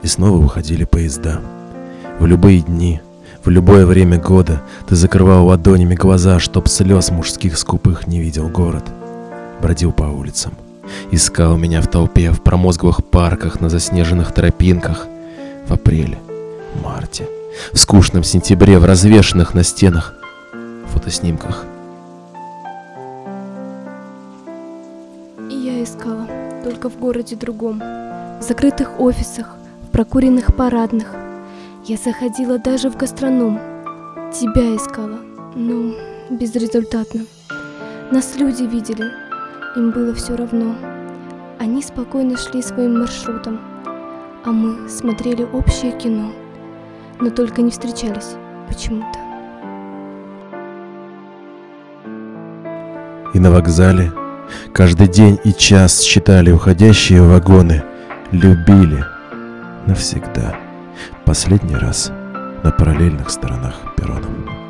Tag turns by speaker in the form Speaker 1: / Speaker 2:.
Speaker 1: И снова уходили поезда. В любые дни, в любое время года ты закрывал ладонями глаза, чтоб слез мужских скупых не видел город. Бродил по улицам, искал меня в толпе, в промозглых парках, на заснеженных тропинках. В апреле, марте, в скучном сентябре, в развешанных на стенах фотоснимках.
Speaker 2: И я искала, только в городе другом, в закрытых офисах, в прокуренных парадных. Я заходила даже в гастроном. Тебя искала, но безрезультатно. Нас люди видели, им было все равно. Они спокойно шли своим маршрутом, а мы смотрели общее кино, но только не встречались почему-то.
Speaker 1: И на вокзале каждый день и час считали уходящие вагоны, любили навсегда. Последний раз на параллельных сторонах перрона.